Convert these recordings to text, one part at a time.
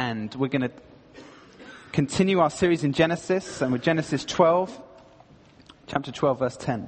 and we're going to continue our series in Genesis, and with Genesis 12, chapter 12, verse 10.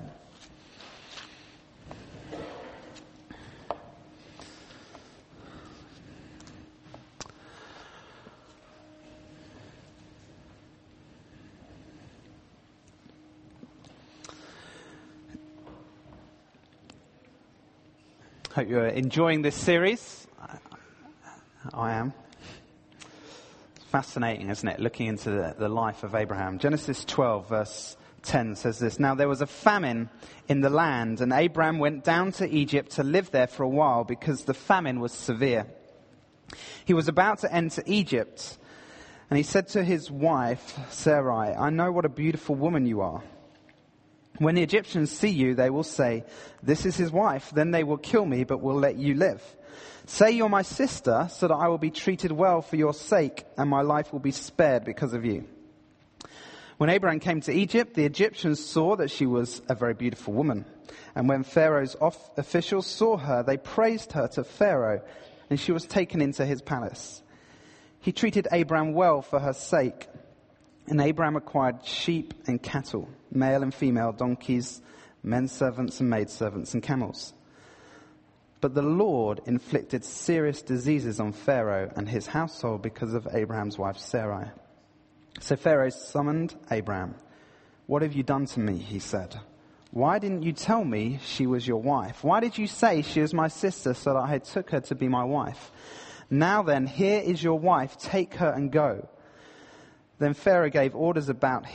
Hope you're enjoying this series. I am. It's fascinating, isn't it? Looking into the life of Abraham. Genesis 12, verse 10 says this. Now there was a famine in the land, and Abraham went down to Egypt to live there for a while because the famine was severe. He was about to enter Egypt, and he said to his wife, Sarai, I know what a beautiful woman you are. When the Egyptians see you, they will say, this is his wife. Then they will kill me, but will let you live. Say you're my sister, so that I will be treated well for your sake, and my life will be spared because of you. When Abraham came to Egypt, the Egyptians saw that she was a very beautiful woman. And when Pharaoh's officials saw her, they praised her to Pharaoh, and she was taken into his palace. He treated Abraham well for her sake. And Abraham acquired sheep and cattle, male and female donkeys, men servants and maidservants and camels. But the Lord inflicted serious diseases on Pharaoh and his household because of Abraham's wife Sarai. So Pharaoh summoned Abraham. What have you done to me? He said. Why didn't you tell me she was your wife? Why did you say she is my sister so that I took her to be my wife? Now then, here is your wife. Take her and go. Then Pharaoh gave orders about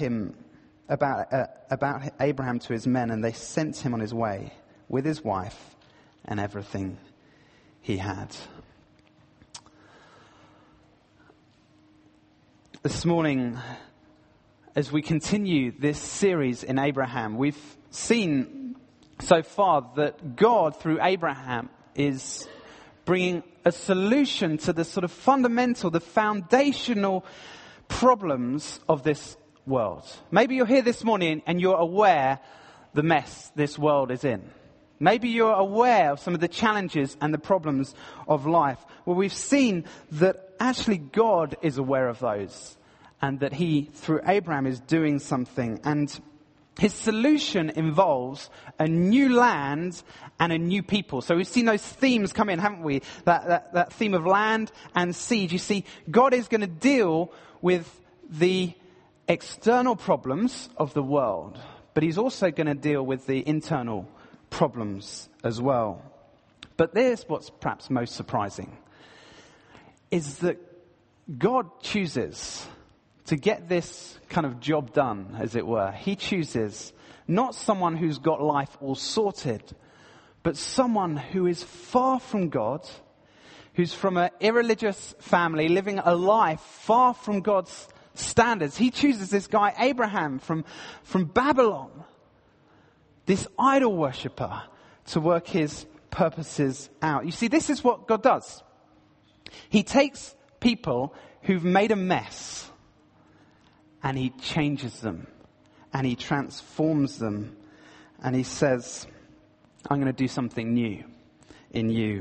Abraham to his men, and they sent him on his way with his wife and everything he had. This morning, as we continue this series in Abraham, we've seen so far that God, through Abraham, is bringing a solution to the sort of fundamental, the foundational problems of this world. Maybe you're here this morning and you're aware the mess this world is in. Maybe you're aware of some of the challenges and the problems of life. Well, we've seen that actually God is aware of those, and that he, through Abraham, is doing something. And his solution involves a new land and a new people. So we've seen those themes come in, haven't we? That theme of land and siege. You see, God is going to deal with the external problems of the world, but he's also going to deal with the internal problems as well. But there's what's perhaps most surprising, is that God chooses to get this kind of job done, as it were. He chooses not someone who's got life all sorted, but someone who is far from God, who's from an irreligious family, living a life far from God's standards. He chooses this guy, Abraham, from Babylon, this idol worshipper, to work his purposes out. You see, this is what God does. He takes people who've made a mess, and he changes them, and he transforms them, and he says, I'm going to do something new in you.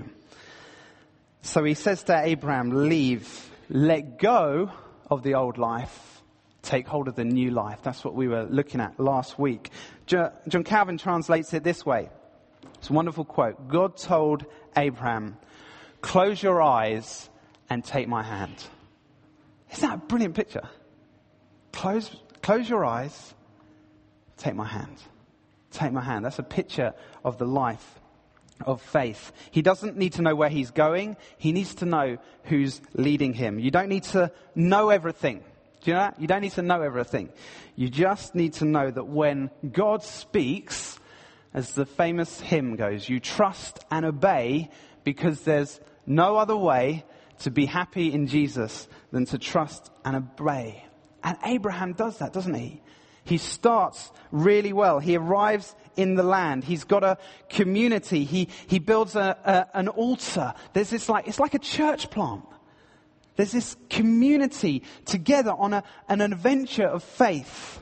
So he says to Abraham, leave, let go of the old life, take hold of the new life. That's what we were looking at last week. John Calvin translates it this way. It's a wonderful quote. God told Abraham, close your eyes and take my hand. Isn't that a brilliant picture? Close your eyes, take my hand. Take my hand. That's a picture of the life of faith. He doesn't need to know where he's going. He needs to know who's leading him. You don't need to know everything. Do you know that? You don't need to know everything. You just need to know that when God speaks, as the famous hymn goes, you trust and obey, because there's no other way to be happy in Jesus than to trust and obey. And Abraham does that, doesn't he? He starts really well. He arrives in the land. He's got a community. He builds an altar. There's this it's like a church plant. There's this community together on an adventure of faith.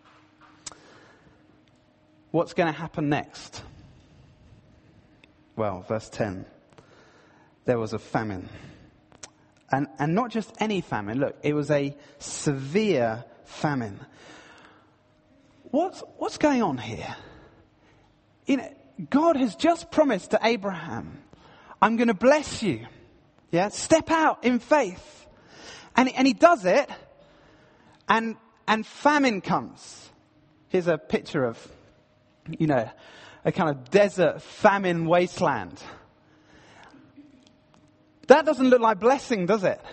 What's going to happen next? Well, verse 10. There was a famine. And not just any famine. Look, it was a severe famine. What's going on here? God has just promised to Abraham, I'm going to bless you. Yeah, step out in faith. And he does it, and famine comes. Here's a picture of, a kind of desert famine wasteland. That doesn't look like blessing, does it?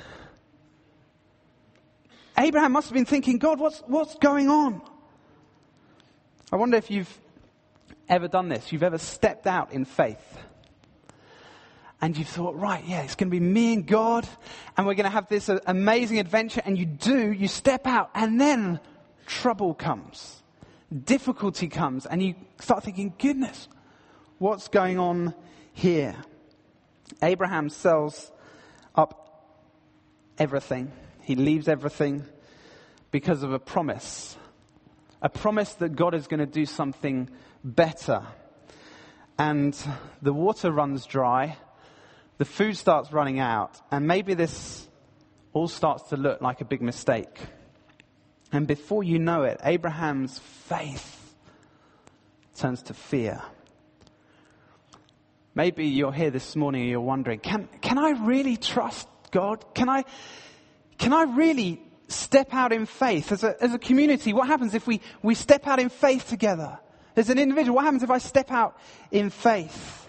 Abraham must have been thinking, God, what's going on? I wonder if you've ever done this. You've ever stepped out in faith. And you've thought, right, yeah, it's going to be me and God. And we're going to have this amazing adventure. And you step out. And then trouble comes. Difficulty comes. And you start thinking, goodness, what's going on here? Abraham sells up everything. He leaves everything because of a promise. A promise that God is going to do something better. And the water runs dry. The food starts running out. And maybe this all starts to look like a big mistake. And before you know it, Abraham's faith turns to fear. Maybe you're here this morning and you're wondering, can I really trust God? Can I really step out in faith as a community? What happens if we step out in faith together? As an individual, what happens if I step out in faith?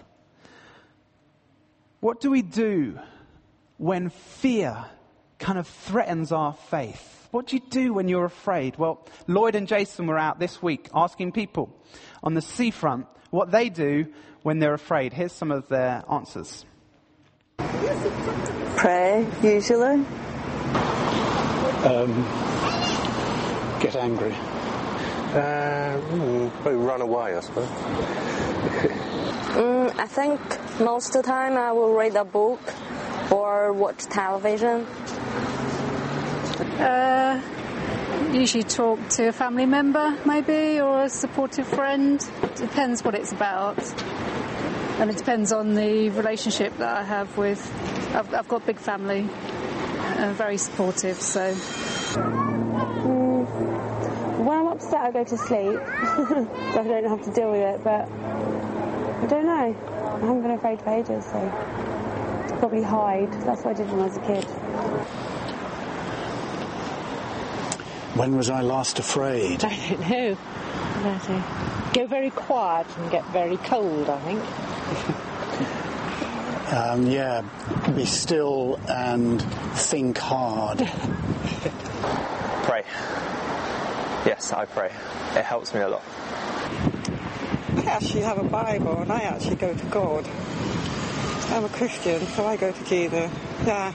What do we do when fear kind of threatens our faith? What do you do when you're afraid? Well, Lloyd and Jason were out this week asking people on the seafront what they do when they're afraid. Here's some of their answers. Pray, usually. Get angry. Probably run away, I suppose. I think most of the time I will read a book or watch television. Usually talk to a family member, maybe, or a supportive friend. Depends what it's about. And it depends on the relationship that I have with... I've got a big family and very supportive, so... When I'm upset, I go to sleep. So I don't have to deal with it, but I don't know. I haven't been afraid for ages, so I'll probably hide. That's what I did when I was a kid. When was I last afraid? I don't know. Go very quiet and get very cold, I think. Be still and think hard. Pray. Yes, I pray. It helps me a lot. I actually have a Bible and I actually go to God. I'm a Christian, so I go to Jesus. Yeah.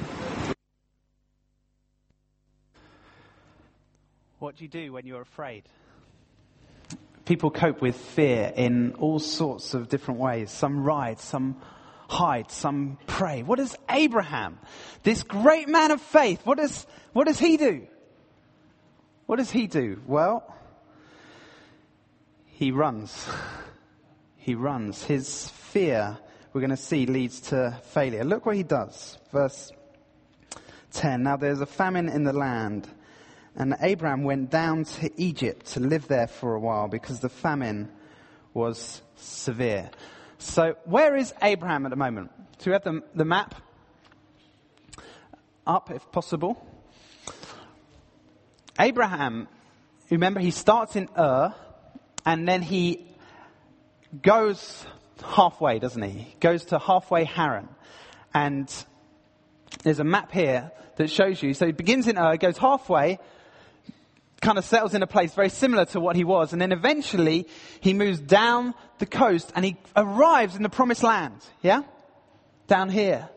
What do you do when you're afraid? People cope with fear in all sorts of different ways. Some ride, some hide, some pray. What does Abraham, this great man of faith, what does he do? What does he do? Well, he runs. He runs. His fear, we're going to see, leads to failure. Look what he does. Verse 10. Now there's a famine in the land, and Abraham went down to Egypt to live there for a while because the famine was severe. So where is Abraham at the moment? So we have the map up, if possible. Abraham, remember, he starts in Ur, and then he goes halfway, doesn't he? He goes to halfway Haran. And there's a map here that shows you. So he begins in Ur, goes halfway, kind of settles in a place very similar to what he was. And then eventually he moves down the coast and he arrives in the promised land. Yeah? Down here.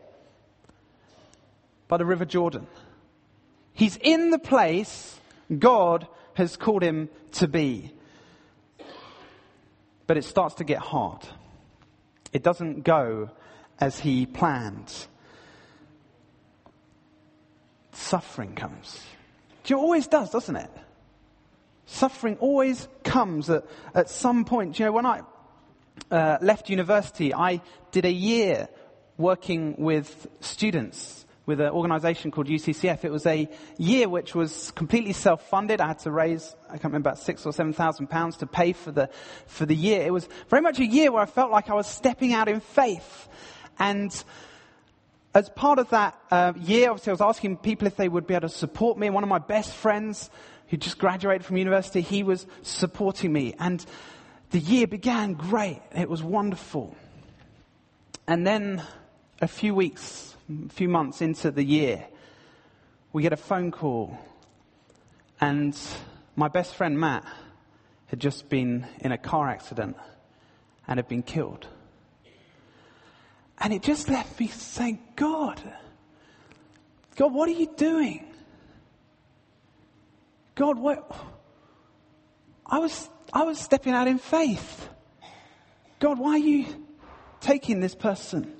By the River Jordan. He's in the place God has called him to be. But it starts to get hard. It doesn't go as he planned. Suffering comes. It always does, doesn't it? Suffering always comes at some point. You know, when I left university, I did a year working with students with an organisation called UCCF. It was a year which was completely self-funded. I had to raise, I can't remember, about £6,000 or £7,000 to pay for the year. It was very much a year where I felt like I was stepping out in faith. And as part of that year, obviously I was asking people if they would be able to support me. One of my best friends who just graduated from university, he was supporting me. And the year began great. It was wonderful. And then a few months into the year, we get a phone call, and my best friend Matt had just been in a car accident and had been killed. And it just left me saying, God, what are you doing? God, what? I was stepping out in faith. God, why are you taking this person?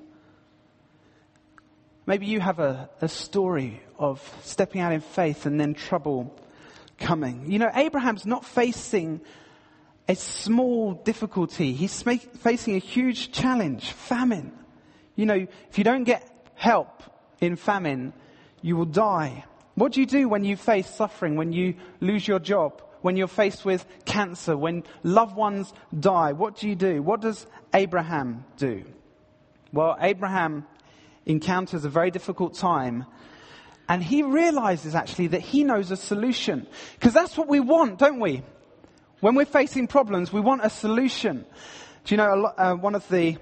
Maybe you have a story of stepping out in faith and then trouble coming. You know, Abraham's not facing a small difficulty. He's facing a huge challenge, famine. You know, if you don't get help in famine, you will die. What do you do when you face suffering, when you lose your job, when you're faced with cancer, when loved ones die? What do you do? What does Abraham do? Well, Abraham encounters a very difficult time, and he realizes actually that he knows a solution. Because that's what we want, don't we? When we're facing problems, we want a solution. Do you know, one of the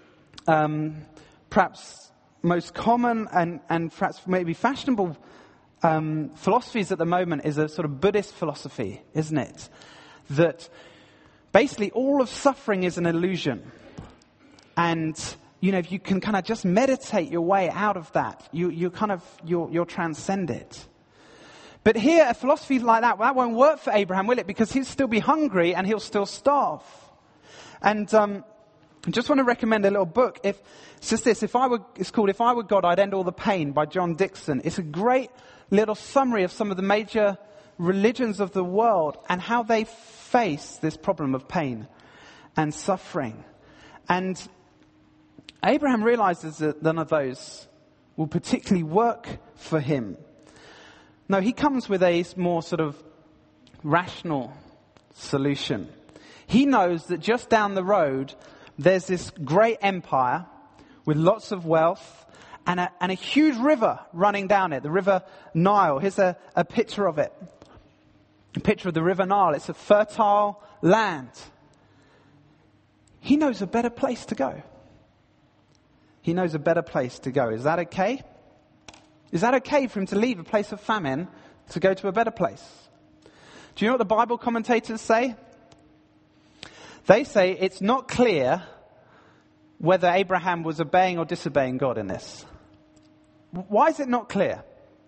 perhaps most common and perhaps maybe fashionable philosophies at the moment is a sort of Buddhist philosophy, isn't it? That basically all of suffering is an illusion. And you know, if you can kind of just meditate your way out of that, you'll transcend it. But here, a philosophy like that won't work for Abraham, will it? Because he'll still be hungry and he'll still starve. And I just want to recommend a little book. It's just this. It's called "If I Were God, I'd End All the Pain" by John Dixon. It's a great little summary of some of the major religions of the world and how they face this problem of pain and suffering. And Abraham realizes that none of those will particularly work for him. No, he comes with a more sort of rational solution. He knows that just down the road, there's this great empire with lots of wealth and a huge river running down it, the River Nile. Here's a picture of it. A picture of the River Nile. It's a fertile land. He knows a better place to go. He knows a better place to go. Is that okay? Is that okay for him to leave a place of famine to go to a better place? Do you know what the Bible commentators say? They say it's not clear whether Abraham was obeying or disobeying God in this. Why is it not clear?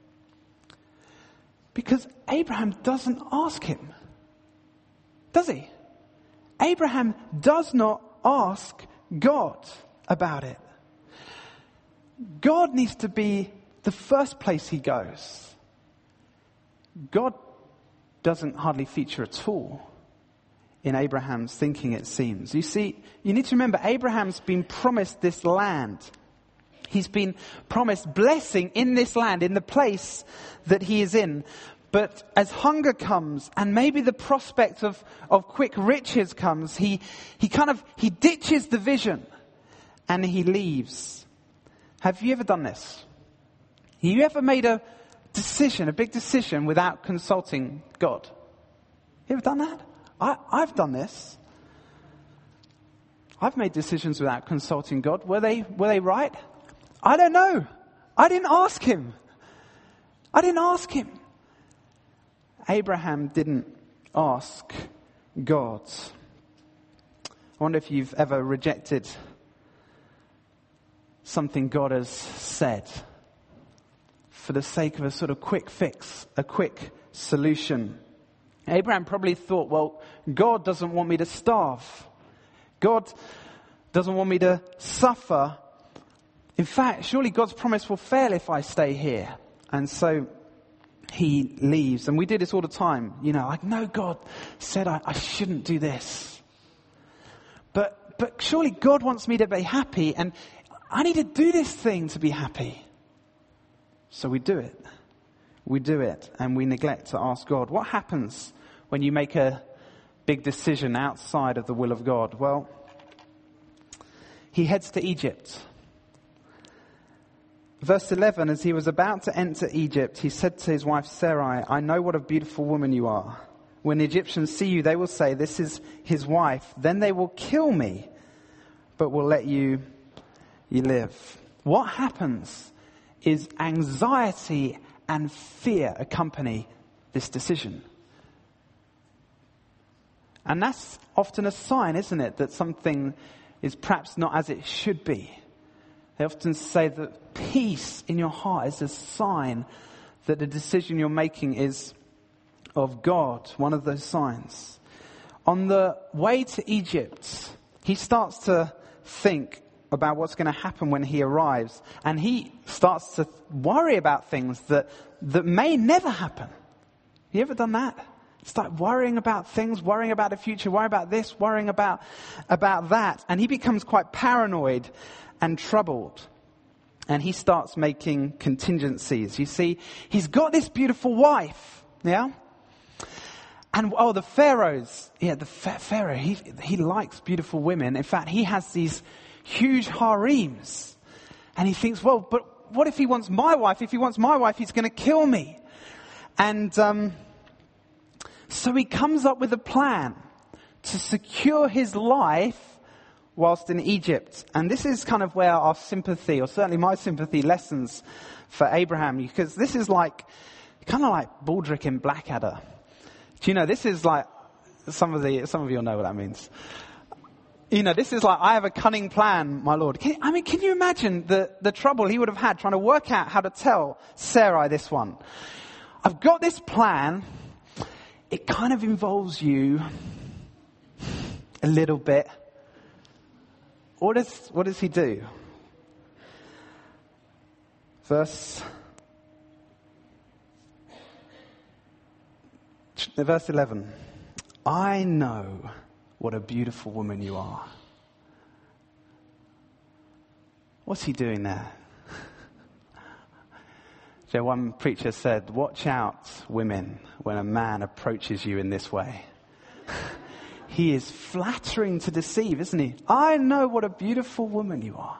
Because Abraham doesn't ask him. Does he? Abraham does not ask God about it. God needs to be the first place he goes. God doesn't hardly feature at all in Abraham's thinking, it seems. You see, you need to remember, Abraham's been promised this land. He's been promised blessing in this land, in the place that he is in. But as hunger comes, and maybe the prospect of quick riches comes, he ditches the vision and he leaves. Have you ever done this? Have you ever made a decision, a big decision, without consulting God? You ever done that? I've done this. I've made decisions without consulting God. Were they right? I don't know. I didn't ask him. Abraham didn't ask God. I wonder if you've ever rejected something God has said for the sake of a sort of quick fix, a quick solution. Abraham probably thought, well, God doesn't want me to starve. God doesn't want me to suffer. In fact, surely God's promise will fail if I stay here. And so he leaves. And we do this all the time. You know, I know God said I shouldn't do this. But surely God wants me to be happy, and I need to do this thing to be happy. So we do it. We do it, and we neglect to ask God. What happens when you make a big decision outside of the will of God? Well, he heads to Egypt. Verse 11, as he was about to enter Egypt, he said to his wife Sarai, I know what a beautiful woman you are. When the Egyptians see you, they will say, this is his wife. Then they will kill me, but will let you live. What happens is anxiety and fear accompany this decision. And that's often a sign, isn't it, that something is perhaps not as it should be. They often say that peace in your heart is a sign that the decision you're making is of God, one of those signs. On the way to Egypt, he starts to think about what's going to happen when he arrives. And he starts to worry about things that may never happen. You ever done that? Start worrying about things, worrying about the future, worrying about this, worrying about that. And he becomes quite paranoid and troubled. And he starts making contingencies. You see, he's got this beautiful wife, yeah? And, the pharaohs, the pharaoh, he likes beautiful women. In fact, he has these huge harems. And he thinks, well, but what if he wants my wife? If he wants my wife, he's going to kill me. And so he comes up with a plan to secure his life whilst in Egypt. And this is kind of where our sympathy, or certainly my sympathy, lessens for Abraham. Because this is kind of like Baldric in Blackadder. Do you know, this is like, some of you will know what that means. You know, this is like, I have a cunning plan, my Lord. Can you imagine the trouble he would have had trying to work out how to tell Sarai this one? I've got this plan. It kind of involves you a little bit. What does he do? Verse 11. I know what a beautiful woman you are. What's he doing there? So one preacher said, watch out, women, when a man approaches you in this way. He is flattering to deceive, isn't he? I know what a beautiful woman you are.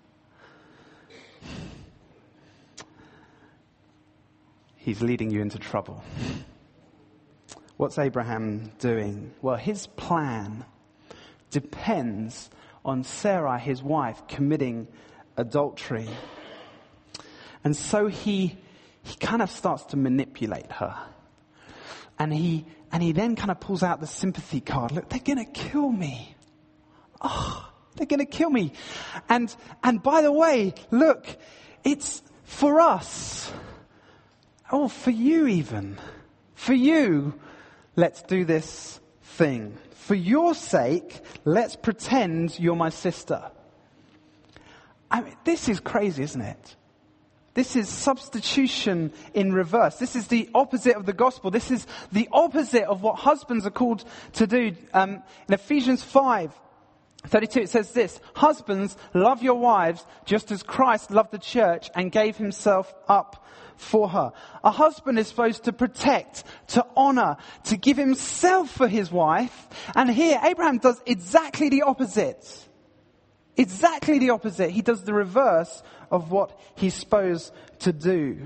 He's leading you into trouble. What's Abraham doing? Well, his plan depends on Sarai, his wife, committing adultery. And so he kind of starts to manipulate her. And he then kind of pulls out the sympathy card. Look, they're going to kill me. Oh, they're going to kill me. And by the way, look, it's for us. Oh, for you even. For you, let's do this thing. For your sake, let's pretend you're my sister. I mean, this is crazy, isn't it? This is substitution in reverse. This is the opposite of the gospel. This is the opposite of what husbands are called to do. In Ephesians 5:32, it says this: husbands, love your wives just as Christ loved the church and gave himself up for her. A husband is supposed to protect, to honor, to give himself for his wife. And here, Abraham does exactly the opposite. Exactly the opposite. He does the reverse of what he's supposed to do.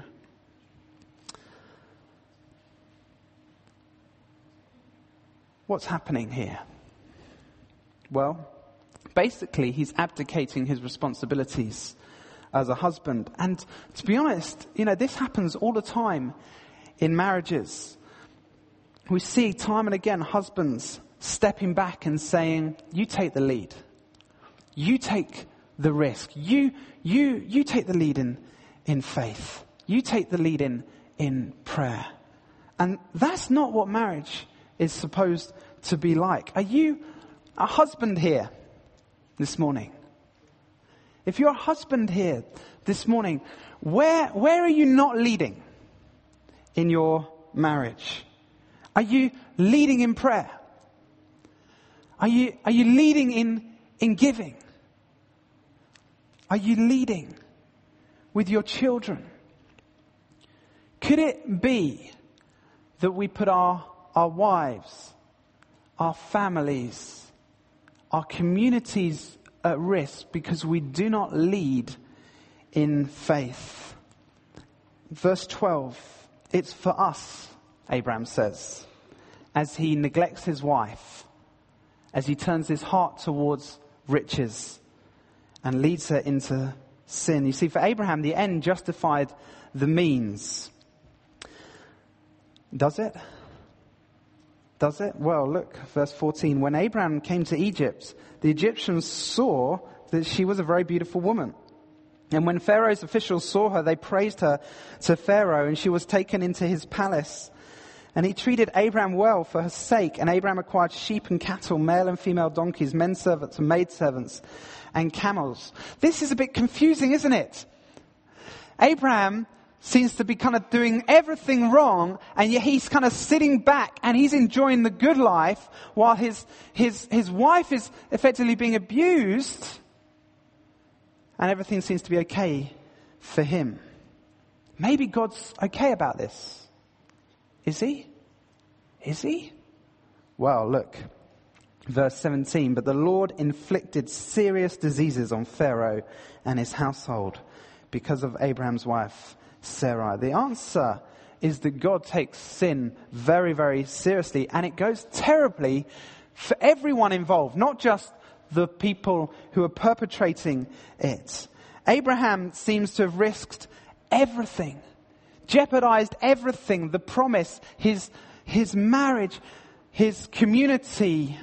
What's happening here? Well, basically, he's abdicating his responsibilities as a husband. And to be honest, this happens all the time in marriages. We see time and again husbands stepping back and saying, you take the lead. You take the risk. You take the lead in faith. You take the lead in prayer. And that's not what marriage is supposed to be like. Are you a husband here this morning? If you're a husband here this morning, where are you not leading in your marriage? Are you leading in prayer? Are you leading in giving? Are you leading with your children? Could it be that we put our wives, our families, our communities at risk because we do not lead in faith? Verse 12, it's for us, Abraham says, as he neglects his wife, as he turns his heart towards riches and leads her into sin. You see, for Abraham, the end justified the means. Does it? Does it? Well, look, verse 14. When Abraham came to Egypt, the Egyptians saw that she was a very beautiful woman. And when Pharaoh's officials saw her, they praised her to Pharaoh, and she was taken into his palace. And he treated Abraham well for her sake. And Abraham acquired sheep and cattle, male and female donkeys, men servants and maidservants, and camels. This is a bit confusing, isn't it? Abraham seems to be kind of doing everything wrong, and yet he's kind of sitting back and he's enjoying the good life while his wife is effectively being abused, and everything seems to be okay for him. Maybe God's okay about this. Is he? Is he? Well, look, verse 17. But the Lord inflicted serious diseases on Pharaoh and his household because of Abraham's wife, Sarai. The answer is that God takes sin very, very seriously, and it goes terribly for everyone involved, not just the people who are perpetrating it. Abraham seems to have risked everything, jeopardized everything, the promise, his marriage, his community,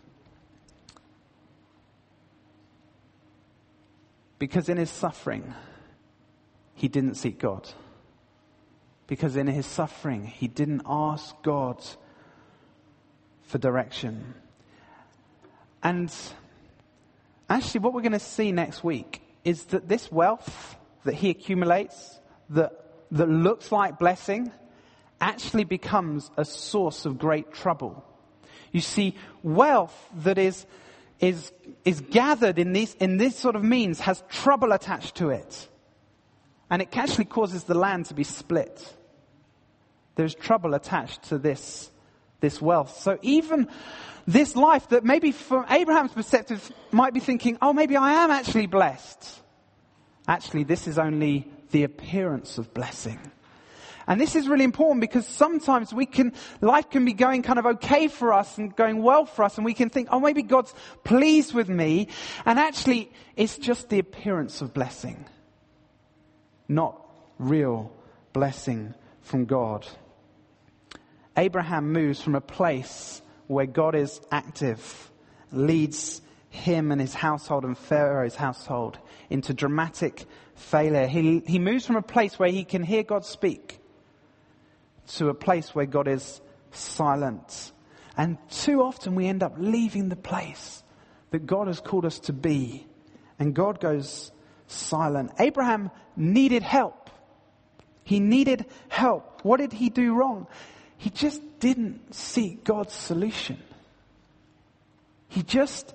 because in his suffering, he didn't seek God. Because in his suffering, he didn't ask God for direction. And actually, what we're going to see next week is that this wealth that he accumulates, that looks like blessing, actually becomes a source of great trouble. You see, wealth that is gathered in this sort of means has trouble attached to it. And it actually causes the land to be split. There's trouble attached to this wealth. So even this life that maybe from Abraham's perspective might be thinking, oh, maybe I am actually blessed. Actually, this is only the appearance of blessing. And this is really important because sometimes life can be going kind of okay for us and going well for us, and we can think, oh, maybe God's pleased with me. And actually, it's just the appearance of blessing, not real blessing from God. Abraham moves from a place where God is active, leads him and his household and Pharaoh's household into dramatic failure. He moves from a place where he can hear God speak to a place where God is silent. And too often we end up leaving the place that God has called us to be, and God goes silent. Abraham needed help. He needed help. What did he do wrong? He just didn't seek God's solution. He just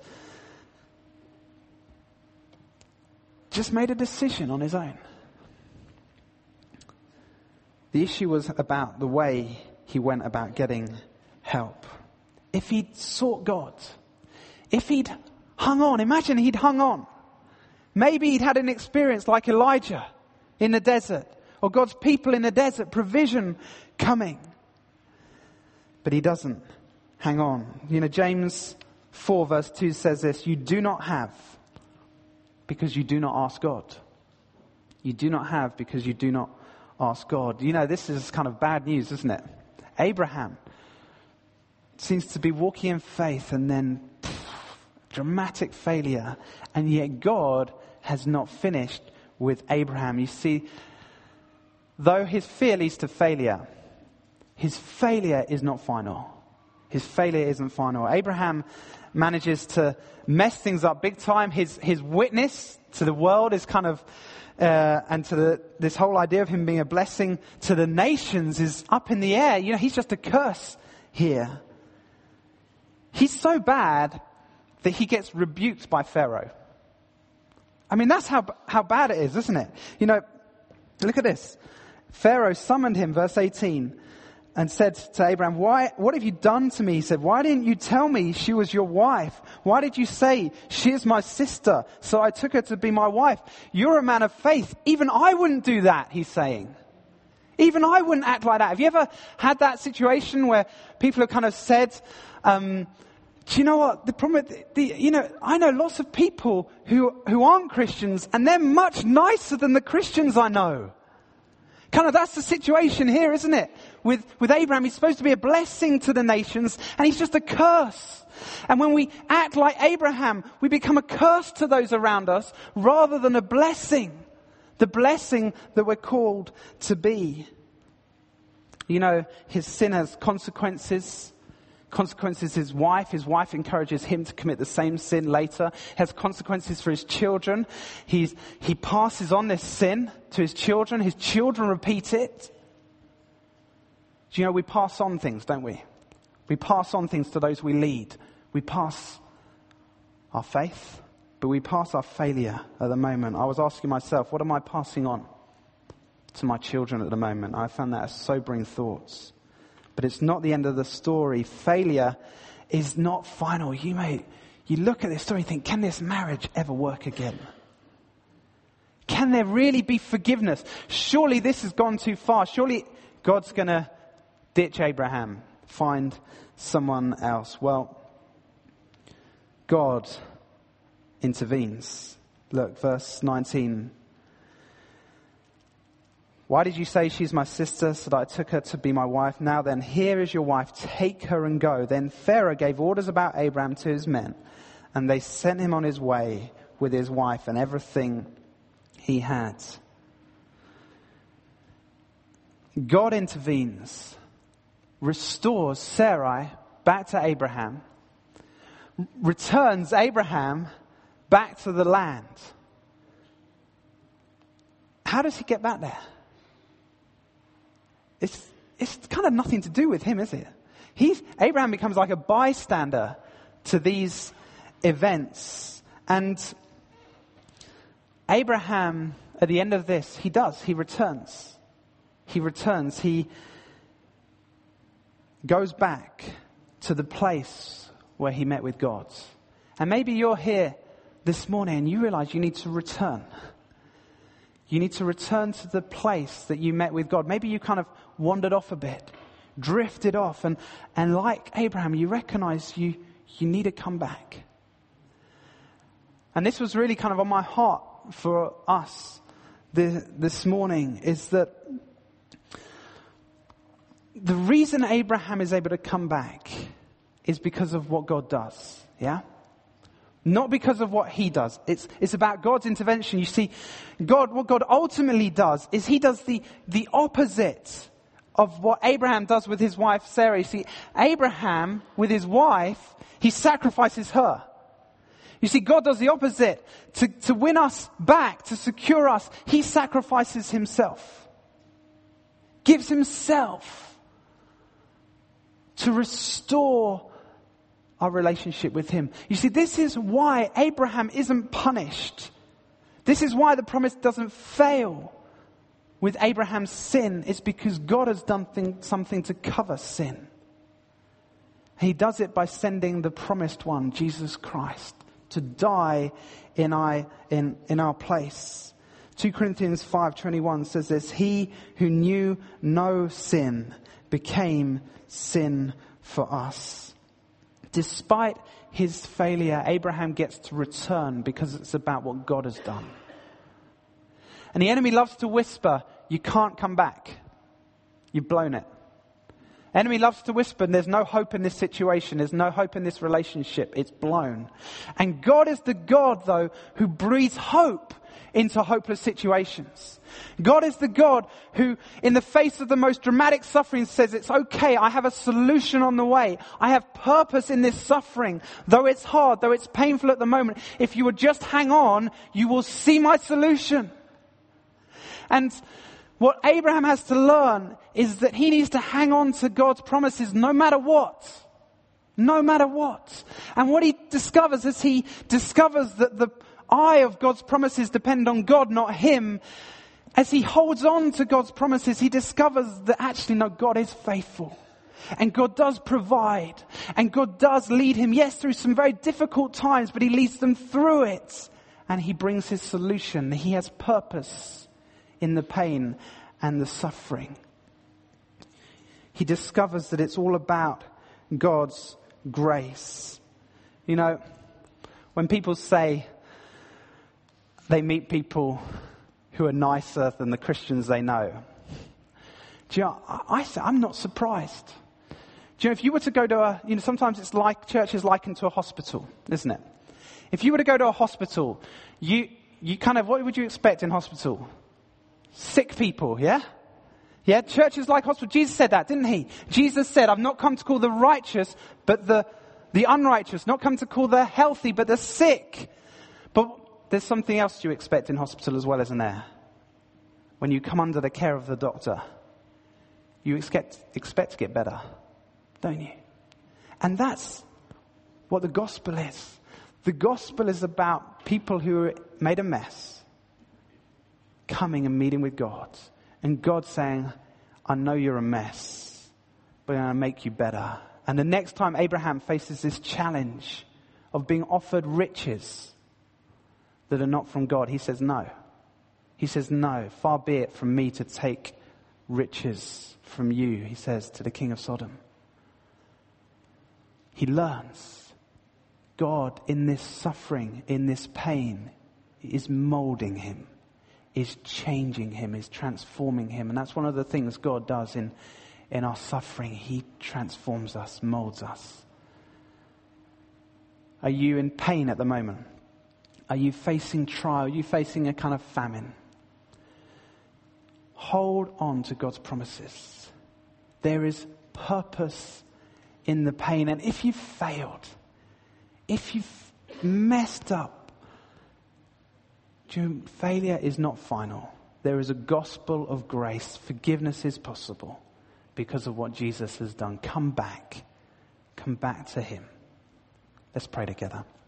made a decision on his own. The issue was about the way he went about getting help. If he'd sought God, if he'd hung on, imagine he'd hung on. Maybe he'd had an experience like Elijah in the desert, or God's people in the desert, provision coming. But he doesn't hang on. James 4 verse 2 says this: you do not have because you do not ask God. You do not have because you do not ask God. This is kind of bad news, isn't it? Abraham seems to be walking in faith, and then dramatic failure. And yet God has not finished with Abraham. You see, though his fear leads to failure, his failure is not final. His failure isn't final. Abraham manages to mess things up big time. His witness to the world is kind of, and to this whole idea of him being a blessing to the nations is up in the air. He's just a curse here. He's so bad that he gets rebuked by Pharaoh. I mean, that's how bad it is, isn't it? Look at this. Pharaoh summoned him, verse 18, and said to Abraham, what have you done to me? He said, why didn't you tell me she was your wife? Why did you say, she is my sister, so I took her to be my wife? You're a man of faith. Even I wouldn't do that, he's saying. Even I wouldn't act like that. Have you ever had that situation where people have kind of said, do you know what? The problem with I know lots of people who aren't Christians, and they're much nicer than the Christians I know. Kind of that's the situation here, isn't it? With Abraham, he's supposed to be a blessing to the nations, and he's just a curse. And when we act like Abraham, we become a curse to those around us rather than a blessing. The blessing that we're called to be. You know, his sin has consequences. Consequences his wife. His wife encourages him to commit the same sin later. Has consequences for his children. He passes on this sin to his children. His children repeat it. Do you know, we pass on things, don't we? We pass on things to those we lead. We pass our faith, but we pass our failure at the moment. I was asking myself, what am I passing on to my children at the moment? I found that as sobering thoughts. But it's not the end of the story. Failure is not final. You look at this story and think, can this marriage ever work again? Can there really be forgiveness? Surely this has gone too far. Surely God's going to ditch Abraham, find someone else. Well, God intervenes. Look, verse 19. Why did you say she's my sister, so that I took her to be my wife? Now then, here is your wife. Take her and go. Then Pharaoh gave orders about Abraham to his men, and they sent him on his way with his wife and everything he had. God intervenes, restores Sarai back to Abraham, returns Abraham back to the land. How does he get back there? It's kind of nothing to do with him, is it? Abraham becomes like a bystander to these events. And Abraham, at the end of this, he returns. He goes back to the place where he met with God. And maybe you're here this morning and you realize you need to return. You need to return to the place that you met with God. Maybe you kind of wandered off a bit, drifted off, and like Abraham, you recognize you need to come back. And this was really kind of on my heart for us this morning, is that the reason Abraham is able to come back is because of what God does, yeah? Not because of what he does. It's about God's intervention. You see, what God ultimately does is he does the opposite of what Abraham does with his wife Sarah. You see, Abraham, with his wife, he sacrifices her. You see, God does the opposite. To win us back, to secure us, he sacrifices himself. Gives himself to restore our relationship with him. You see, this is why Abraham isn't punished. This is why the promise doesn't fail with Abraham's sin. It's because God has done something to cover sin. He does it by sending the promised one, Jesus Christ, to die in our place. 2 Corinthians 5:21 says this: he who knew no sin became sin for us. Despite his failure, Abraham gets to return because it's about what God has done. And the enemy loves to whisper, you can't come back. You've blown it. Enemy loves to whisper, there's no hope in this situation. There's no hope in this relationship. It's blown. And God is the God, though, who breathes hope into hopeless situations. God is the God who, in the face of the most dramatic suffering, says, it's okay, I have a solution on the way. I have purpose in this suffering. Though it's hard, though it's painful at the moment, if you would just hang on, you will see my solution. And what Abraham has to learn is that he needs to hang on to God's promises no matter what. No matter what. And what he discovers is he discovers that the eye of God's promises depend on God, not him. as he holds on to God's promises, he discovers that actually, no, God is faithful. And God does provide. And God does lead him, yes, through some very difficult times, but he leads them through it. And he brings his solution. He has purpose in the pain and the suffering. He discovers that it's all about God's grace. You know, when people say they meet people who are nicer than the Christians they know, do you know, I'm not surprised. Do you know, if you were to go to sometimes it's like church is likened to a hospital, isn't it? If you were to go to a hospital, you kind of, what would you expect in hospital? Sick people, yeah? Yeah, church is like hospital. Jesus said that, didn't he? Jesus said, I've not come to call the righteous, but the unrighteous. Not come to call the healthy, but the sick. But there's something else you expect in hospital as well, isn't there? When you come under the care of the doctor, you expect to get better, don't you? And that's what the gospel is. The gospel is about people who made a mess coming and meeting with God. And God saying, I know you're a mess, but I'm going to make you better. And the next time Abraham faces this challenge of being offered riches that are not from God, he says no. He says, no, far be it from me to take riches from you, he says to the king of Sodom. He learns God in this suffering, in this pain, is molding him, is changing him, is transforming him. And that's one of the things God does in our suffering. He transforms us, molds us. Are you in pain at the moment? Are you facing trial? Are you facing a kind of famine? Hold on to God's promises. There is purpose in the pain. And if you've failed, if you've messed up, failure is not final. There is a gospel of grace. Forgiveness is possible because of what Jesus has done. Come back to him. Let's pray together.